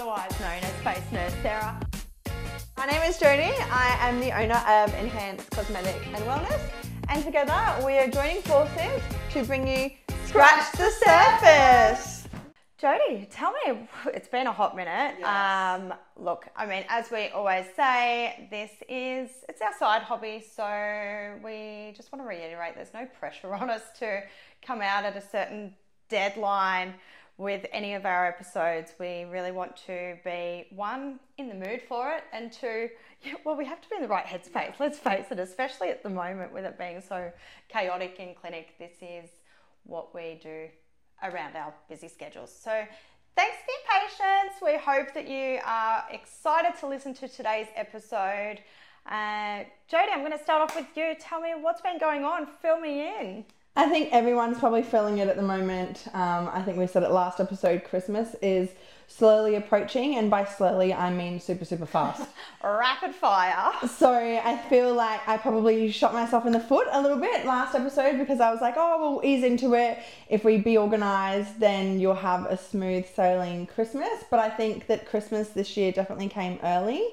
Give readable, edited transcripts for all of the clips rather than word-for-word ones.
otherwise known as Face Nurse Sarah. My name is Jodie. I am the owner of Enhanced Cosmetic and Wellness, and together we are joining forces to bring you Scratch the Surface. Jodie, tell me, it's been a hot minute. Yes. Look, I mean, as we always say, it's our side hobby, so we just want to reiterate there's no pressure on us to come out at a certain deadline with any of our episodes. We really want to be, one, in the mood for it, and two, we have to be in the right headspace. Let's face it, especially at the moment with it being so chaotic in clinic. This is what we do around our busy schedules. So thanks for your patience. We hope that you are excited to listen to today's episode. Jodie, I'm going to start off with you. Tell me what's been going on. Fill me in. I think everyone's probably feeling it at the moment. I think we said it last episode, Christmas is slowly approaching, and by slowly I mean super, super fast. Rapid fire. So I feel like I probably shot myself in the foot a little bit last episode because I was like, oh, we'll ease into it. If we be organised, then you'll have a smooth sailing Christmas. But I think that Christmas this year definitely came early.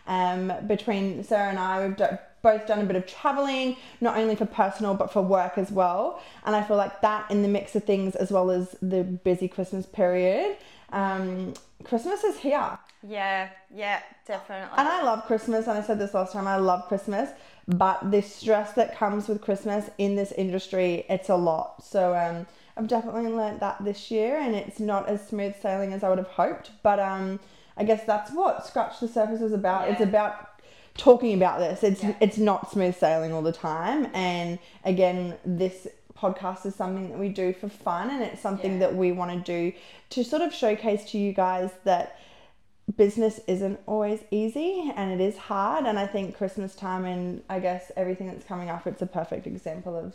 Between Sarah and I, we've both done a bit of traveling, not only for personal but for work as well. And I feel like that in the mix of things, as well as the busy Christmas period, Christmas is here. Yeah, definitely. And I love Christmas, and I said this last time, I love Christmas, but the stress that comes with Christmas in this industry, it's a lot. So I've definitely learnt that this year, and it's not as smooth sailing as I would have hoped, but I guess that's what Scratch the Surface is about. Yeah. It's about talking about this. It's not smooth sailing all the time, and again, this podcast is something that we do for fun, and it's something that we want to do to sort of showcase to you guys that business isn't always easy and it is hard. And I think Christmas time and I guess everything that's coming up, it's a perfect example of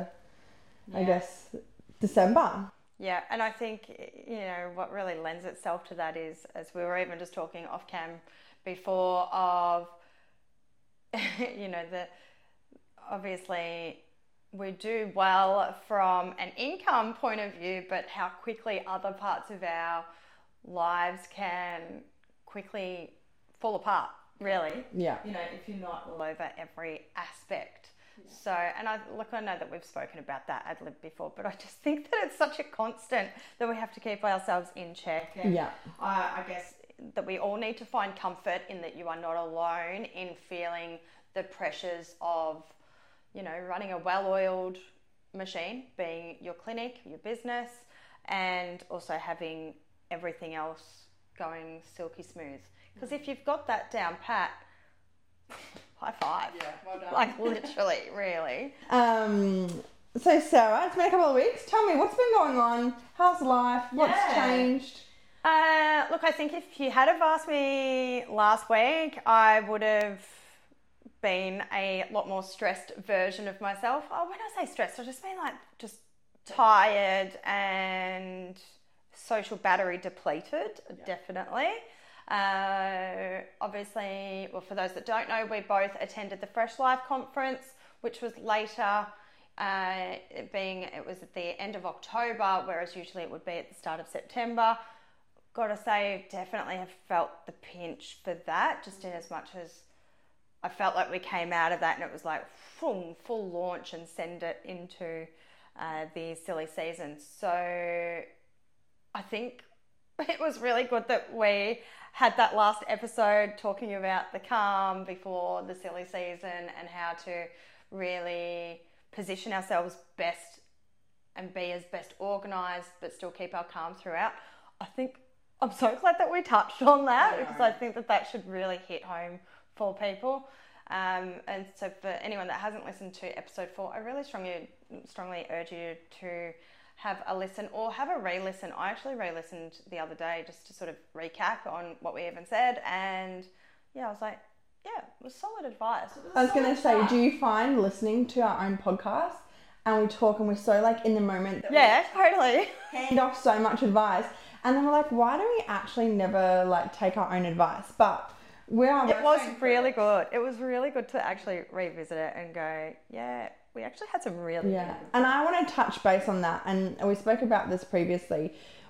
I guess December. Yeah, and I think, what really lends itself to that is, as we were even just talking off cam before, of that obviously we do well from an income point of view, but how quickly other parts of our lives can quickly fall apart, really. Yeah. If you're not all over every aspect. Yeah. So, and I know that we've spoken about that ad lib before, but I just think that it's such a constant that we have to keep ourselves in check. And yeah. I guess that we all need to find comfort in that you are not alone in feeling the pressures of, running a well-oiled machine, being your clinic, your business, and also having everything else going silky smooth. Because if you've got that down pat, high five. Yeah, well done. Like literally, really. So Sarah, it's been a couple of weeks. Tell me, what's been going on? How's life? What's changed? Look, I think if you had have asked me last week, I would have been a lot more stressed version of myself. Oh, when I say stressed, I just mean like just tired and social battery depleted, definitely. Obviously, well, for those that don't know, we both attended the Fresh Life conference, which was later, it was at the end of October, whereas usually it would be at the start of September. Gotta say, definitely have felt the pinch for that, just in as much as I felt like we came out of that and it was like full launch and send it into the silly season. So I think it was really good that we had that last episode talking about the calm before the silly season and how to really position ourselves best and be as best organised but still keep our calm throughout. I think I'm so glad that we touched on that because I think that should really hit home for people. And so for anyone that hasn't listened to episode 4, I really strongly urge you to have a listen or have a re-listen. I actually re-listened the other day just to sort of recap on what we even said, and I was like, it was solid advice. I was going to say, do you find listening to our own podcast and we talk and we're so like in the moment that totally hand off so much advice, and then we're like, why do we actually never like take our own advice? But it was really good. It was really good to actually revisit it and go, we actually had some really good. And I want to touch base on that, and we spoke about this previously.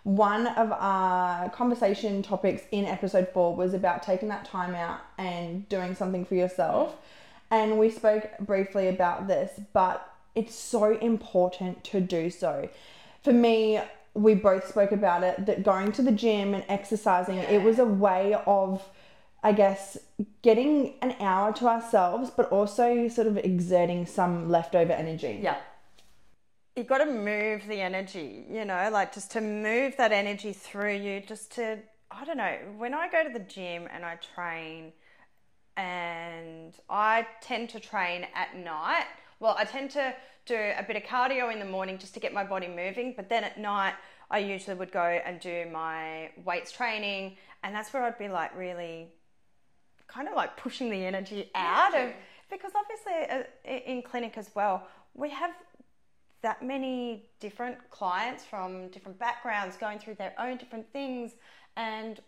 one of our conversation topics in episode 4 was about taking that time out and doing something for yourself. And we spoke briefly about this, but it's so important to do so. For me, we both spoke about it, that going to the gym and exercising, it was a way of, I guess, getting an hour to ourselves, but also sort of exerting some leftover energy. Yeah. You've got to move the energy, like just to move that energy through you, just to, I don't know, when I go to the gym and I train, and I tend to train at night. Well, I tend to do a bit of cardio in the morning just to get my body moving, but then at night I usually would go and do my weights training, and that's where I'd be like really kind of like pushing the energy out of, because obviously in clinic as well, we have that many different clients from different backgrounds going through their own different things, and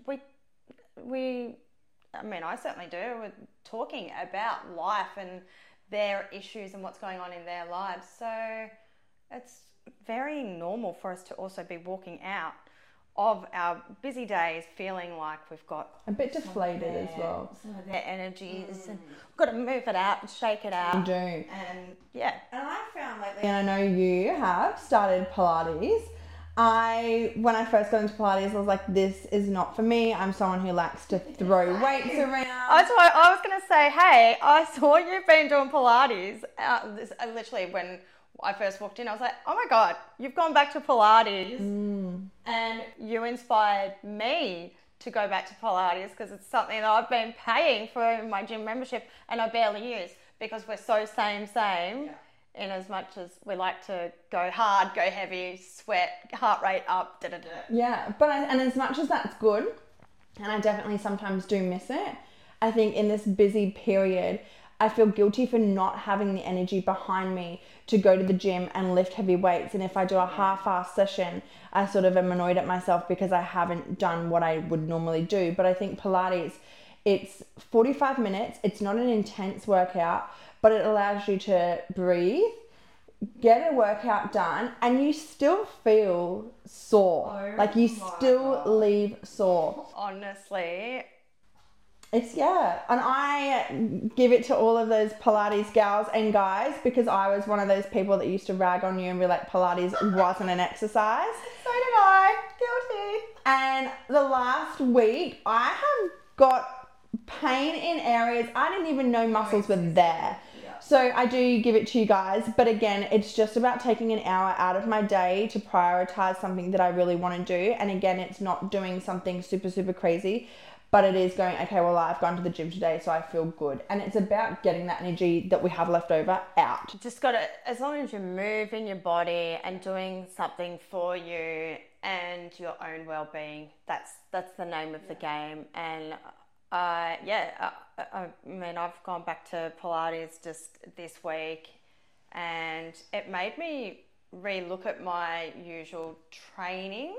I certainly do. We're talking about life and their issues and what's going on in their lives. So it's very normal for us to also be walking out of our busy days feeling like we've got a bit deflated as well. Some of their energies and we've got to move it out and shake it out. You do. And yeah. And I found lately, and I know you have started Pilates. When I first got into Pilates, I was like, this is not for me. I'm someone who likes to throw weights around. I was going to say, hey, I saw you've been doing Pilates. Literally, when I first walked in, I was like, oh my God, you've gone back to Pilates. And you inspired me to go back to Pilates, because it's something that I've been paying for my gym membership and I barely use, because we're so same. Yeah. In as much as we like to go hard, go heavy, sweat, heart rate up, Yeah, and as much as that's good, and I definitely sometimes do miss it, I think in this busy period, I feel guilty for not having the energy behind me to go to the gym and lift heavy weights. And if I do a half-assed session, I sort of am annoyed at myself because I haven't done what I would normally do. But I think Pilates, it's 45 minutes. It's not an intense workout, but it allows you to breathe, get a workout done, and you still feel sore. You still leave sore. Honestly. And I give it to all of those Pilates gals and guys, because I was one of those people that used to rag on you and be like, Pilates wasn't an exercise. So did I. Guilty. And the last week, I have got pain in areas I didn't even know muscles were there. So I do give it to you guys, but again, it's just about taking an hour out of my day to prioritize something that I really want to do. And again, it's not doing something super, super crazy, but it is going, okay, well, I've gone to the gym today, so I feel good. And it's about getting that energy that we have left over out. Just got to, as long as you're moving your body and doing something for you and your own well-being, that's the name of the game. And I mean, I've gone back to Pilates just this week, and it made me re-look at my usual training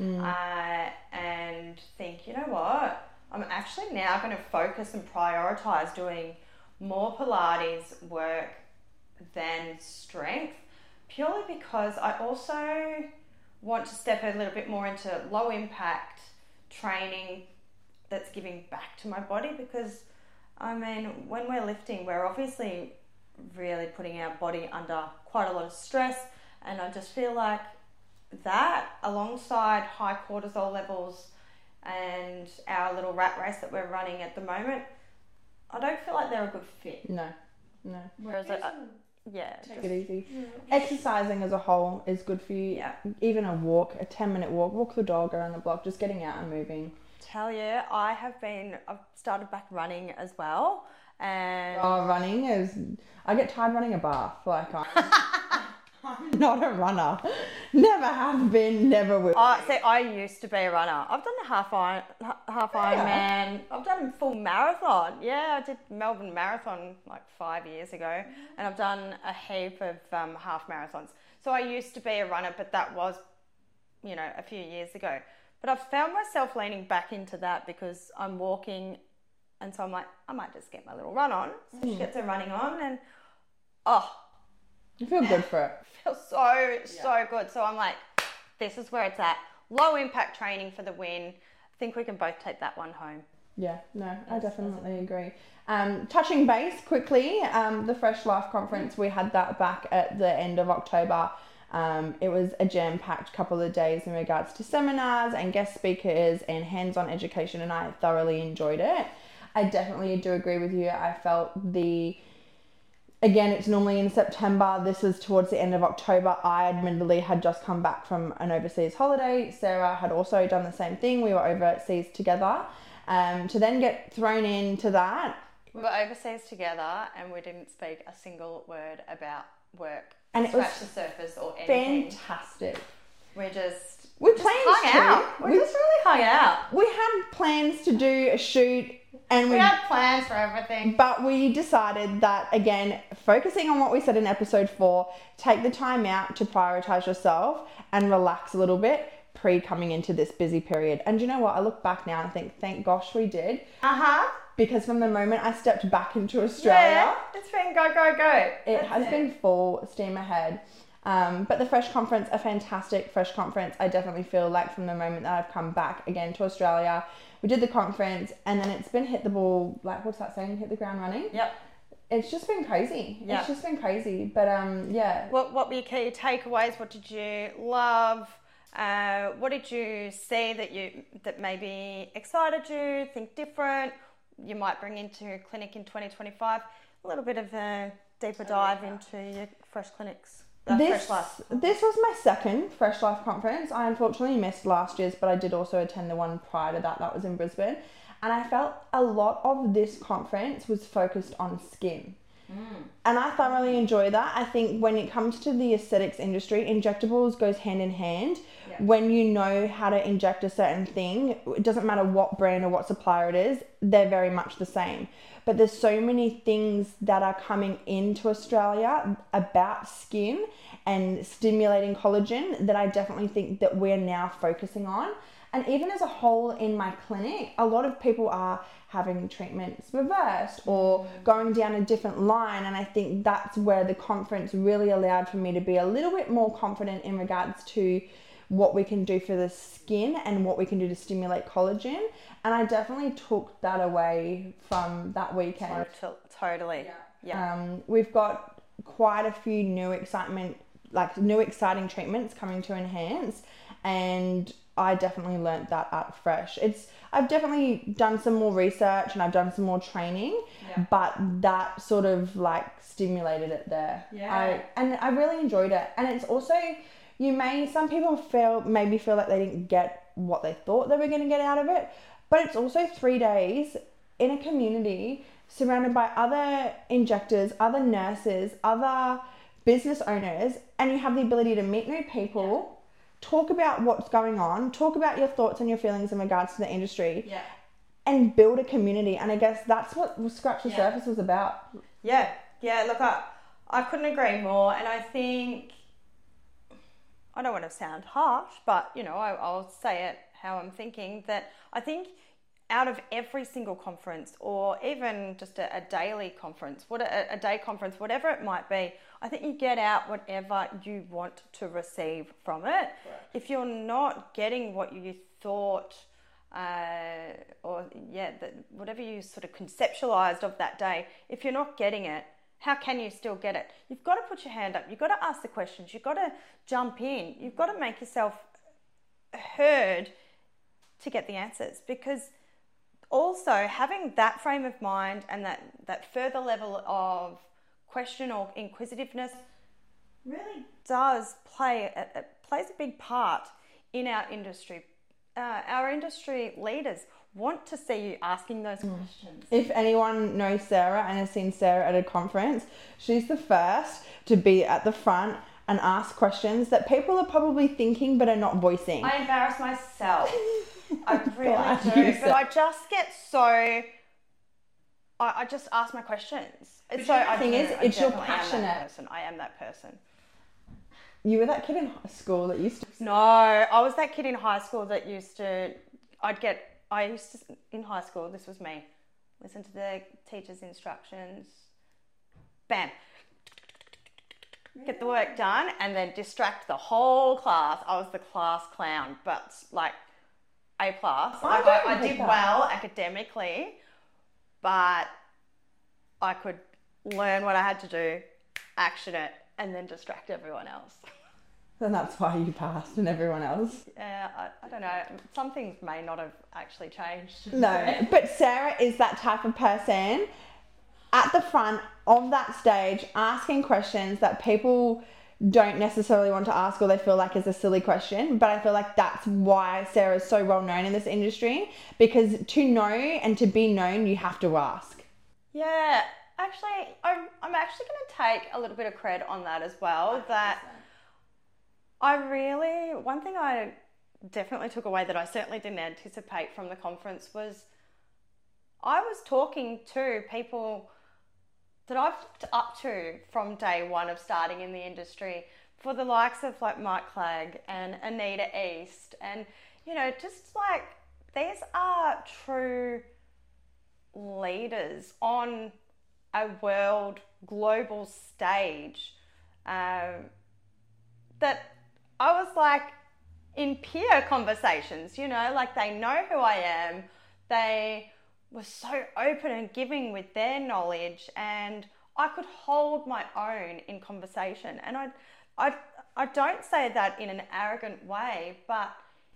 and think, you know what? I'm actually now going to focus and prioritize doing more Pilates work than strength, purely because I also want to step a little bit more into low impact training that's giving back to my body, because I mean, when we're lifting, we're obviously really putting our body under quite a lot of stress, and I just feel like that, alongside high cortisol levels and our little rat race that we're running at the moment, I don't feel like they're a good fit. No. Whereas take it easy. Exercising as a whole is good for you. Yeah. Even a 10-minute walk the dog around the block, just getting out and moving. Tell you, I've started back running as well, and running is, I get tired running a bath. I'm not a runner, never have been, never will. I used to be a runner. I've done the half Ironman. I've done a full marathon. I did Melbourne Marathon like 5 years ago, and I've done a heap of half marathons. So I used to be a runner, but that was, a few years ago. But I've found myself leaning back into that because I'm walking, and so I'm like, I might just get my little run on. So she gets her running on, and you feel good for it. Feels so good. So I'm like, this is where it's at. low impact training for the win. I think we can both take that one home. Yeah, no, I definitely agree. Touching base quickly, the Fresh Life Conference, we had that back at the end of October. It was a jam-packed couple of days in regards to seminars and guest speakers and hands-on education, and I thoroughly enjoyed it. I definitely do agree with you. I felt again, it's normally in September. This was towards the end of October. I admittedly had just come back from an overseas holiday. Sarah had also done the same thing. We were overseas together. To then get thrown into that. We were overseas together and we didn't speak a single word about work. And it was scratch the surface or anything. Fantastic. We just hung out. We just really hung out. We had plans to do a shoot and we had plans for everything. But we decided that, again, focusing on what we said in episode 4, take the time out to prioritize yourself and relax a little bit coming into this busy period. And you know what? I look back now and think, thank gosh we did. Because from the moment I stepped back into Australia, it's been go, go, go. It has been full steam ahead. But the Fresh Conference, a fantastic Fresh Conference. I definitely feel like from the moment that I've come back again to Australia, we did the conference and then it's been hit the ball, like what's that saying? Hit the ground running? Yep. It's just been crazy. It's just been crazy. But yeah. What were your key takeaways? What did you love? What did you see that maybe excited you, think different, you might bring into your clinic in 2025? A little bit of a deeper dive into your Fresh Clinics. Fresh Life. This was my second Fresh Life conference. I unfortunately missed last year's, but I did also attend the one prior to that. That was in Brisbane. And I felt a lot of this conference was focused on skin. And I thoroughly enjoy that. I think when it comes to the aesthetics industry, injectables goes hand in hand. Yeah. When you know how to inject a certain thing, it doesn't matter what brand or what supplier it is, they're very much the same. But there's so many things that are coming into Australia about skin and stimulating collagen that I definitely think that we're now focusing on. And even as a whole in my clinic, a lot of people are having treatments reversed or going down a different line. And I think that's where the conference really allowed for me to be a little bit more confident in regards to what we can do for the skin and what we can do to stimulate collagen. And I definitely took that away from that weekend. Totally. Yeah. We've got quite a few new exciting treatments coming to Enhance, and I definitely learnt that at Fresh. I've definitely done some more research and I've done some more training, but that sort of like stimulated it there. Yeah. I really enjoyed it. And it's also, some people maybe feel like they didn't get what they thought they were going to get out of it, but it's also 3 days in a community surrounded by other injectors, other nurses, other business owners, and you have the ability to meet new people. Talk about what's going on, talk about your thoughts and your feelings in regards to the industry, and build a community. And I guess that's what Scratch the Surface was about. Yeah, look, I couldn't agree more. And I think, I don't want to sound harsh, but, I'll say it how I'm thinking, that I think out of every single conference, or even just a daily conference, a day conference, whatever it might be, I think you get out whatever you want to receive from it. Right. If you're not getting what you thought, whatever you sort of conceptualized of that day, if you're not getting it, how can you still get it? You've got to put your hand up. You've got to ask the questions. You've got to jump in. You've got to make yourself heard to get the answers, because also having that frame of mind and that further level of question or inquisitiveness really does plays a big part in our industry. Our industry leaders want to see you asking those questions. If anyone knows Sarah and has seen Sarah at a conference, she's the first to be at the front and ask questions that people are probably thinking but are not voicing. I embarrass myself. I really do. But I just get so... I just ask my questions. It's your passionate. I am that person. You were that kid in high school that used to... No, I was that kid in high school that used to... in high school, this was me, listen to the teacher's instructions. Bam. get the work done, and then distract the whole class. I was the class clown, but like A+. I did well academically, but I could learn what I had to do, action it, and then distract everyone else. And that's why you passed and everyone else. Yeah, I don't know. Some things may not have actually changed. No, but Sarah is that type of person at the front of that stage asking questions that people don't necessarily want to ask or they feel like is a silly question. But I feel like that's why Sarah is so well known in this industry, because to know and to be known, you have to ask. Yeah, actually, I'm actually going to take a little bit of credit on that as well. 100%. That one thing I definitely took away that I certainly didn't anticipate from the conference was I was talking to people that I've looked up to from day one of starting in the industry, for the likes of like Mike Clegg and Anita East, and just like these are true leaders on a world global stage, that I was like in peer conversations, like they know who I am. They were so open and giving with their knowledge, and I could hold my own in conversation. And I don't say that in an arrogant way, but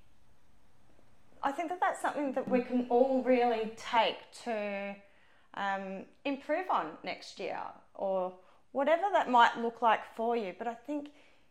I think that that's something that we can all really take to improve on next year, or whatever that might look like for you. But I think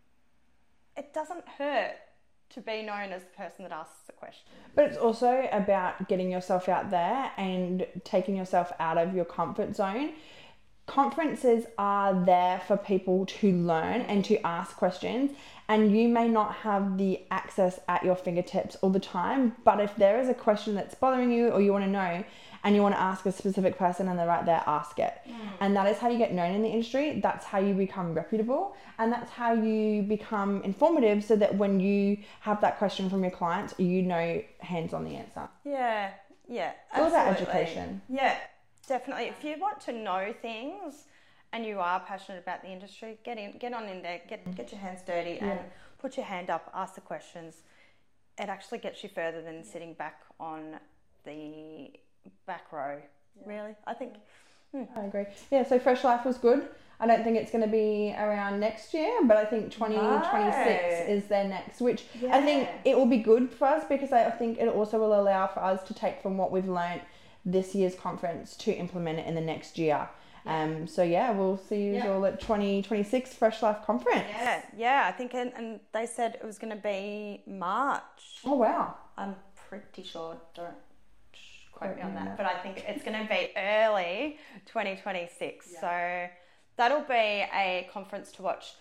it doesn't hurt to be known as the person that asks the question. But it's also about getting yourself out there and taking yourself out of your comfort zone. Conferences are there for people to learn and to ask questions, and you may not have the access at your fingertips all the time, but if there is a question that's bothering you or you want to know and you want to ask a specific person and they're right there, ask it. And that is how you get known in the industry. That's how you become reputable, and that's how you become informative, so that when you have that question from your clients, you know hands on the answer. Yeah, all about education. Yeah, definitely. If you want to know things and you are passionate about the industry, get on in there, get your hands dirty and put your hand up, ask the questions. It actually gets you further than sitting back on the back row. Really, I think. I agree. Yeah, so Fresh Life was good. I don't think it's going to be around next year, but I think 2026 is their next, which I think it will be good for us, because I think it also will allow for us to take from what we've learnt this year's conference to implement it in the next year. So we'll see you all at 2026 Fresh Life Conference. Yeah, I think, and they said it was going to be March. Oh wow. I'm pretty sure, don't quote me on that, but I think it's going to be early 2026. So that'll be a conference to watch.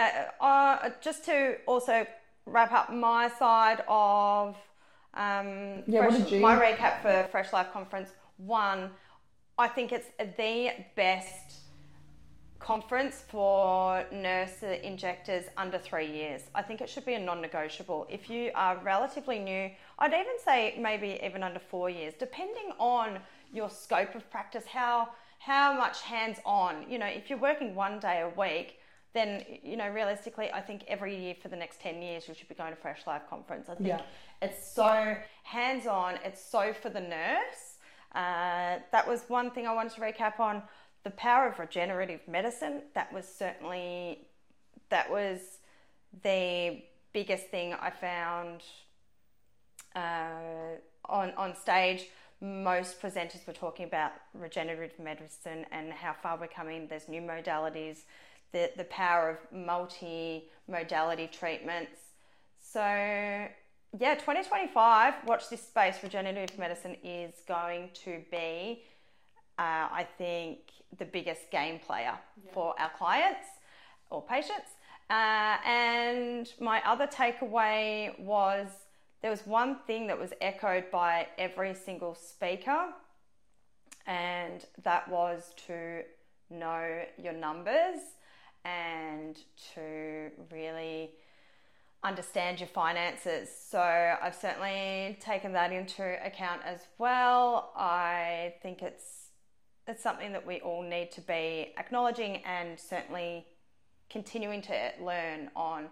Just to also wrap up my side of my recap for Fresh Life Conference. One, I think it's the best conference for nurse injectors under 3 years. I think it should be a non-negotiable. If you are relatively new, I'd even say maybe even under 4 years, depending on your scope of practice, how much hands-on. If you're working 1 day a week, then, realistically, I think every year for the next 10 years, you should be going to Fresh Life Conference. I think it's so hands-on. It's so for the nurse. That was one thing I wanted to recap on. The power of regenerative medicine. That was the biggest thing I found on stage. Most presenters were talking about regenerative medicine and how far we're coming. There's new modalities, the power of multi-modality treatments. So 2025, watch this space. Regenerative medicine is going to be, I think, the biggest game player for our clients or patients. And my other takeaway was, there was one thing that was echoed by every single speaker, and that was to know your numbers and to really understand your finances. So I've certainly taken that into account as well. I think it's something that we all need to be acknowledging and certainly continuing to learn on.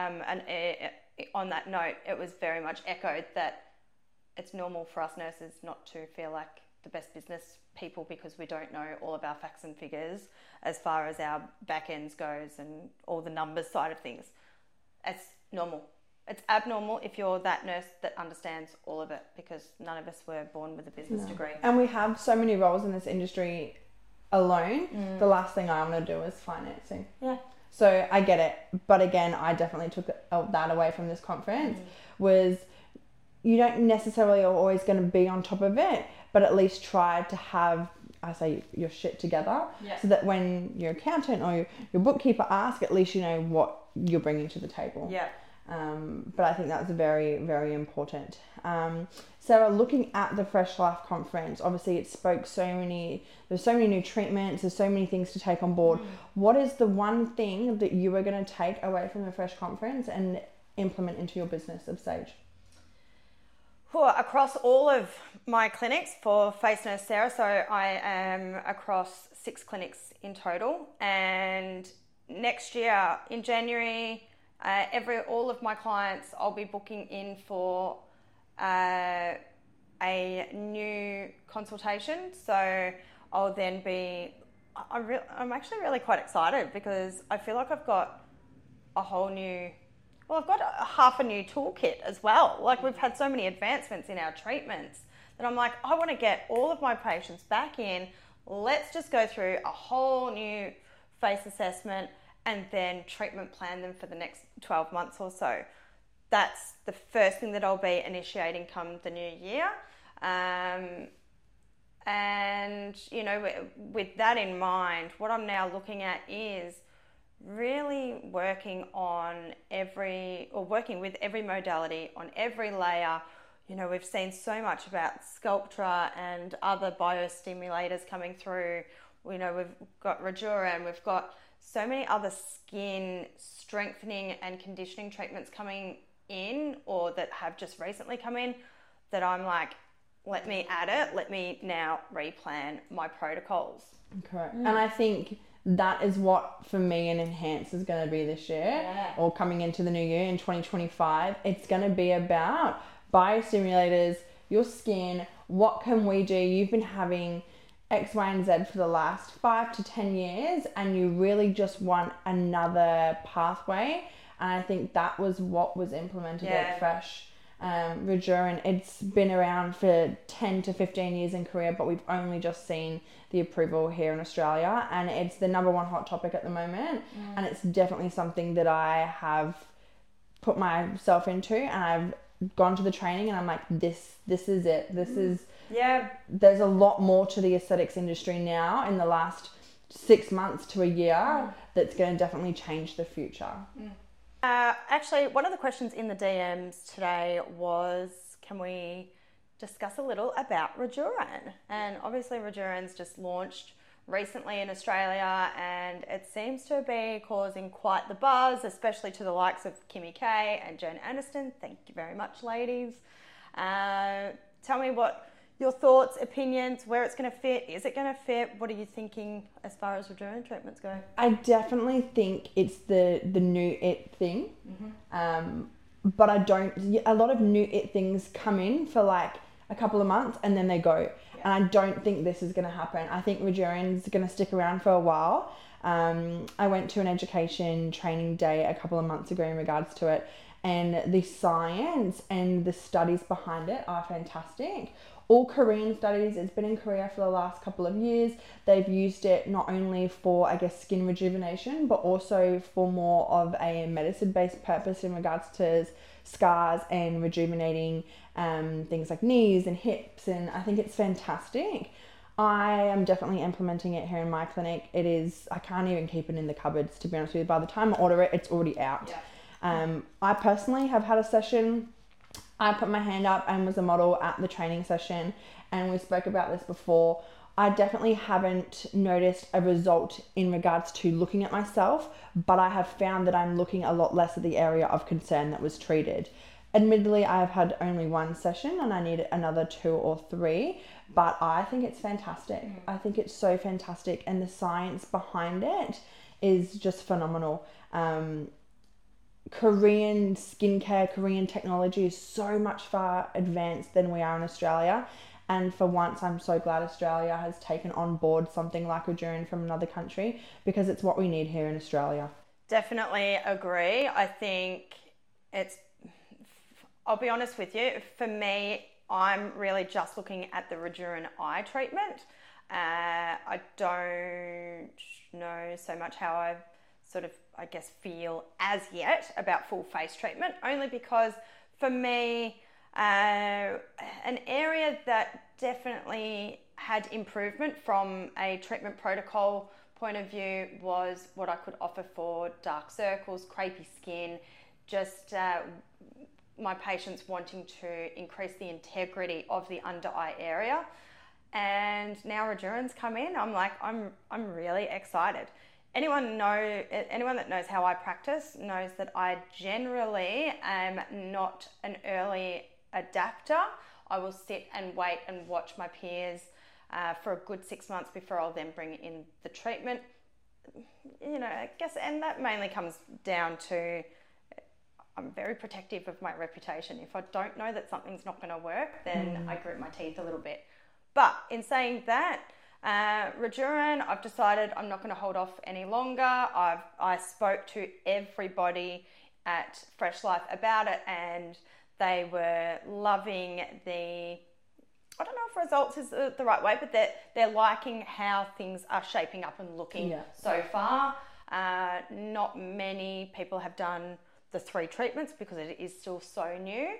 On that note, it was very much echoed that it's normal for us nurses not to feel like the best business people because we don't know all of our facts and figures as far as our back ends goes and all the numbers side of things. It's normal. It's abnormal if you're that nurse that understands all of it, because none of us were born with a business degree. And we have so many roles in this industry alone. The last thing I want to do is financing. Yeah. So I get it. But again, I definitely took that away from this conference, was you don't necessarily are always going to be on top of it, but at least try to have, I say, your shit together, so that when your accountant or your bookkeeper ask, at least you know what you're bringing to the table. Yeah. But I think that's very, very important. Sarah, looking at the Fresh Life conference, obviously there's so many new treatments, there's so many things to take on board. What is the one thing that you are going to take away from the Fresh conference and implement into your business of Sage? Well, across all of my clinics for Face Nurse Sarah, so I am across 6 clinics in total, and next year in January, all of my clients I'll be booking in for a new consultation. So I'll then be, I'm actually really quite excited because I feel like I've got a whole new, I've got half a new toolkit as well. Like, we've had so many advancements in our treatments that I'm like, I want to get all of my patients back in. Let's just go through a whole new face assessment and then treatment plan them for the next 12 months or so. That's the first thing that I'll be initiating come the new year. And, you know, with that in mind, what I'm now looking at is really working with every modality on every layer. You know, we've seen so much about Sculptra and other biostimulators coming through. You know, we've got Rejuran, we've got so many other skin strengthening and conditioning treatments coming in, or that have just recently come in, that I'm like, let me add it, let me now replan my protocols. Correct. And I think that is what, for me, an Enhance is going to be this year, or coming into the new year in 2025. It's going to be about biostimulators, your skin, what can we do? You've been having X, Y, and Z for the last 5 to 10 years, and you really just want another pathway. And I think that was what was implemented at Fresh. Rejuran, it's been around for 10 to 15 years in Korea, but we've only just seen the approval here in Australia, and it's the number one hot topic at the moment. And it's definitely something that I have put myself into, and I've gone to the training, and I'm like, this is it. This is, there's a lot more to the aesthetics industry now in the last 6 months to a year that's going to definitely change the future. Actually, one of the questions in the DMs today was, can we discuss a little about Rejuran? And obviously Rejuran's just launched recently in Australia, and it seems to be causing quite the buzz, especially to the likes of Kimmy K and Jen Aniston. Thank you very much, ladies. Tell me what your thoughts, opinions, where it's going to fit. Is it going to fit? What are you thinking as far as Rejuran treatments go? I definitely think it's the new it thing. But a lot of new it things come in for like a couple of months and then they go. And I don't think this is going to happen. I think Rejuran's going to stick around for a while. I went to an education training day a couple of months ago in regards to it, and the science and the studies behind it are fantastic. All Korean studies, it's been in Korea for the last couple of years. They've used it not only for, I guess, skin rejuvenation, but also for more of a medicine-based purpose in regards to scars and rejuvenating things like knees and hips. And I think it's fantastic. I am definitely implementing it here in my clinic. It is, I can't even keep it in the cupboards, to be honest with you. By the time I order it, it's already out. I personally have had a session. I put my hand up and was a model at the training session, and we spoke about this before. I definitely haven't noticed a result in regards to looking at myself, but I have found that I'm looking a lot less at the area of concern that was treated. Admittedly, I've had only one session and I need another 2 or 3, but I think it's fantastic. I think it's so fantastic, and the science behind it is just phenomenal. Korean skincare, Korean technology is so much far advanced than we are in Australia. And for once, I'm so glad Australia has taken on board something like Rejuren from another country, because it's what we need here in Australia. Definitely agree. I think I'll be honest with you, for me, I'm really just looking at the Rejuren eye treatment. I don't know so much how I sort of, I guess, feel as yet about full face treatment, only because for me, an area that definitely had improvement from a treatment protocol point of view was what I could offer for dark circles, crepey skin, just my patients wanting to increase the integrity of the under eye area. And now Rejuren's come in, I'm really excited. Anyone that knows how I practice knows that I generally am not an early adapter. I will sit and wait and watch my peers for a good 6 months before I'll then bring in the treatment. I guess, and that mainly comes down to I'm very protective of my reputation. If I don't know that something's not going to work, then I grit my teeth a little bit. But in saying that, Rejuren, I've decided I'm not going to hold off any longer. I spoke to everybody at Fresh Life about it, and they were loving I don't know if results is the right way, but they're liking how things are shaping up and looking so far. Not many people have done the 3 treatments because it is still so new.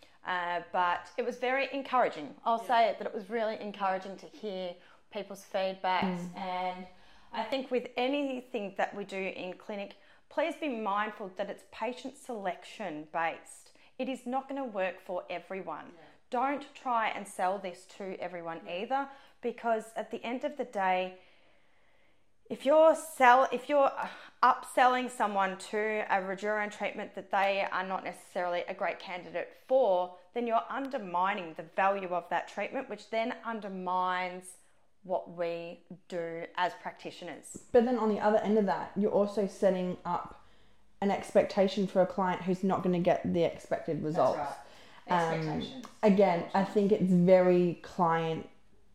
But it was very encouraging. I'll say it, that it was really encouraging to hear people's feedbacks. And I think with anything that we do in clinic, please be mindful that it's patient selection based. It is not going to work for everyone. Don't try and sell this to everyone either, because at the end of the day, if you're upselling someone to a Rejuren treatment that they are not necessarily a great candidate for, then you're undermining the value of that treatment, which then undermines what we do as practitioners. But then on the other end of that, you're also setting up an expectation for a client who's not going to get the expected results. That's right. Expectations. Again, I think it's very client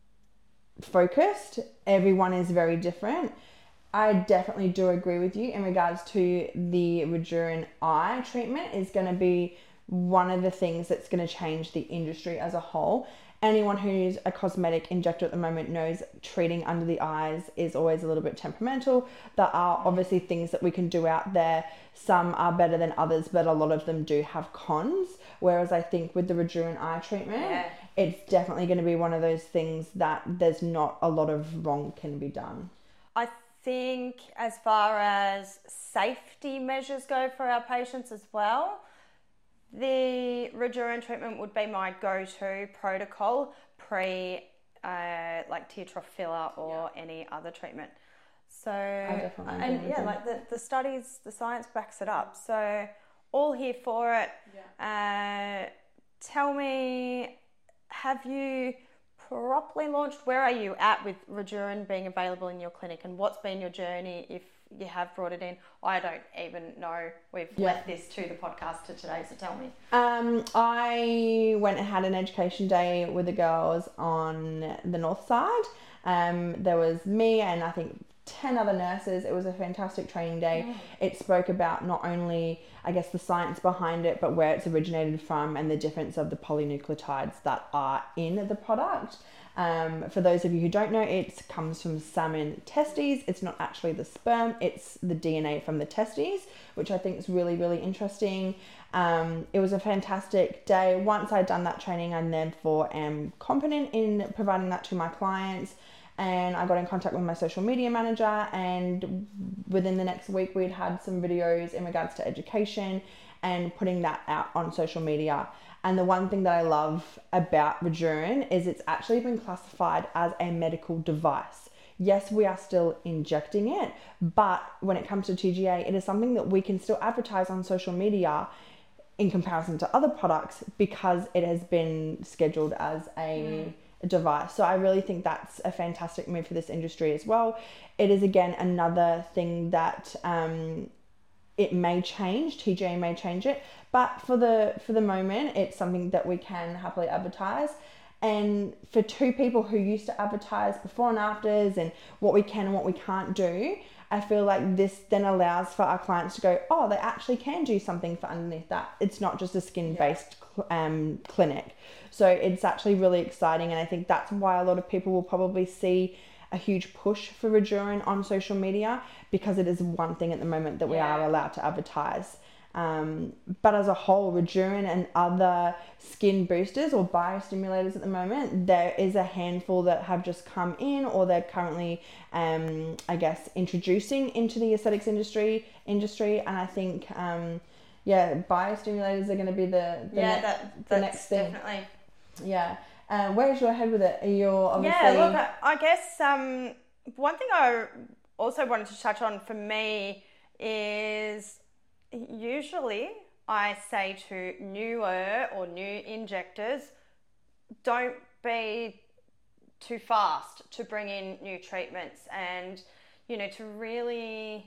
focused. Everyone is very different. I definitely do agree with you in regards to the Rejuren eye treatment is going to be one of the things that's going to change the industry as a whole. Anyone who's a cosmetic injector at the moment knows treating under the eyes is always a little bit temperamental. There are obviously things that we can do out there. Some are better than others, but a lot of them do have cons. Whereas I think with the Rejuren eye treatment, it's definitely going to be one of those things that there's not a lot of wrong can be done. I think as far as safety measures go for our patients as well, the Rejuren treatment would be my go-to protocol like teardrop filler or any other treatment. So, the studies, the science backs it up. So, all here for it. Tell me, have you properly launched? Where are you at with Rejuren being available in your clinic, and what's been your journey if you have brought it in? I don't even know. We've left this to the podcaster today, so tell me. I went and had an education day with the girls on the north side. There was me and I think 10 other nurses. It was a fantastic training day. It spoke about not only, I guess, the science behind it, but where it's originated from and the difference of the polynucleotides that are in the product. For those of you who don't know, it comes from salmon testes. It's not actually the sperm, it's the DNA from the testes, which I think is really, really interesting. It was a fantastic day. Once I'd done that training, I therefore am competent in providing that to my clients. And I got in contact with my social media manager, and within the next week we'd had some videos in regards to education and putting that out on social media. And the one thing that I love about Rejuren is it's actually been classified as a medical device. Yes, we are still injecting it, but when it comes to TGA, it is something that we can still advertise on social media in comparison to other products because it has been scheduled as a device. So I really think that's a fantastic move for this industry as well. It is again another thing that it may change. TGA may change it, but for the moment, it's something that we can happily advertise. And for two people who used to advertise before and afters and what we can and what we can't do, I feel like this then allows for our clients to go, oh, they actually can do something for underneath that. It's not just a skin-based clinic. So it's actually really exciting, and I think that's why a lot of people will probably see a huge push for Redurin on social media, because it is one thing at the moment that we are allowed to advertise. But as a whole, Redurin and other skin boosters or biostimulators at the moment, there is a handful that have just come in, or they're currently, I guess, introducing into the aesthetics industry. And I think, biostimulators are going to be the next thing. Definitely. Yeah. Where's your head with it? You're obviously... Yeah, look, I guess one thing I also wanted to touch on for me is usually I say to newer or new injectors, don't be too fast to bring in new treatments, and, to really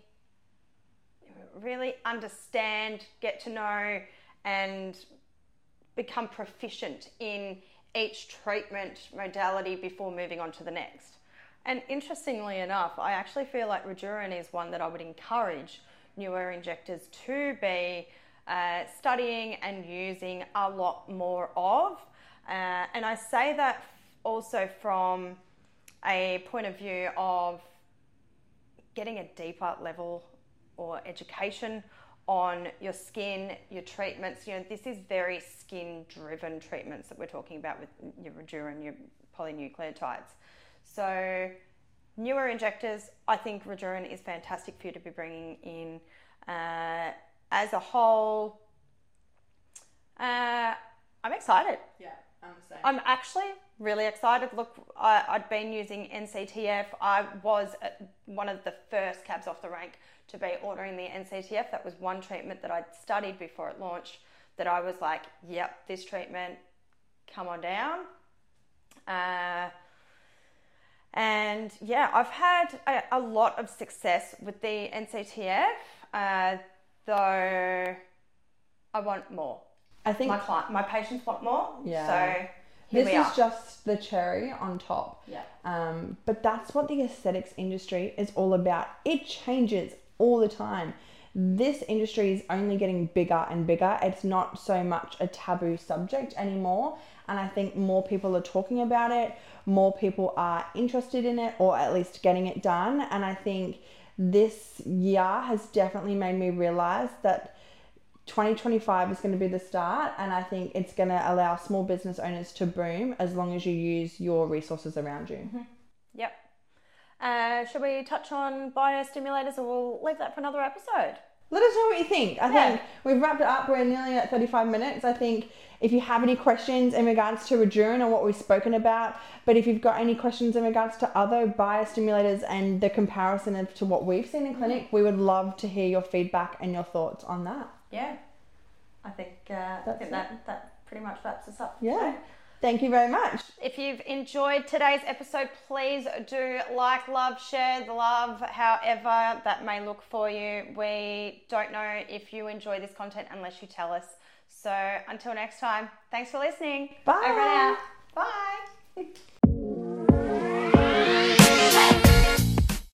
understand, get to know, and become proficient in each treatment modality before moving on to the next. And interestingly enough, I actually feel like Redurin is one that I would encourage newer injectors to be studying and using a lot more of. And I say that also from a point of view of getting a deeper level or education on your skin, your treatments. This is very skin-driven treatments that we're talking about with your Redurin, your polynucleotides. So newer injectors, I think Redurin is fantastic for you to be bringing in. As a whole, I'm excited. Yeah, I'm the same. I'm actually really excited. Look, I'd been using NCTF. I was one of the first cabs off the rank to be ordering the NCTF. That was one treatment that I'd studied before it launched, that I was like, yep, this treatment, come on down. And yeah, I've had a lot of success with the NCTF, though I want more. I think my patients want more. Yeah. So this is just the cherry on top. Yeah. But that's what the aesthetics industry is all about. It changes all the time. This industry is only getting bigger and bigger. It's not so much a taboo subject anymore. And I think more people are talking about it. More people are interested in it, or at least getting it done. And I think this year has definitely made me realize that 2025 is going to be the start, and I think it's going to allow small business owners to boom as long as you use your resources around you. Mm-hmm. Yep. Should we touch on biostimulators, or we'll leave that for another episode? Let us know what you think. I think we've wrapped it up. We're nearly at 35 minutes. I think if you have any questions in regards to Redurin or what we've spoken about, but if you've got any questions in regards to other biostimulators and the comparison to what we've seen in clinic, we would love to hear your feedback and your thoughts on that. Yeah. I think that pretty much wraps us up. Yeah. Thank you very much. If you've enjoyed today's episode, please do like, love, share the love, however that may look for you. We don't know if you enjoy this content unless you tell us. So until next time, thanks for listening. Bye. Over and out. Bye.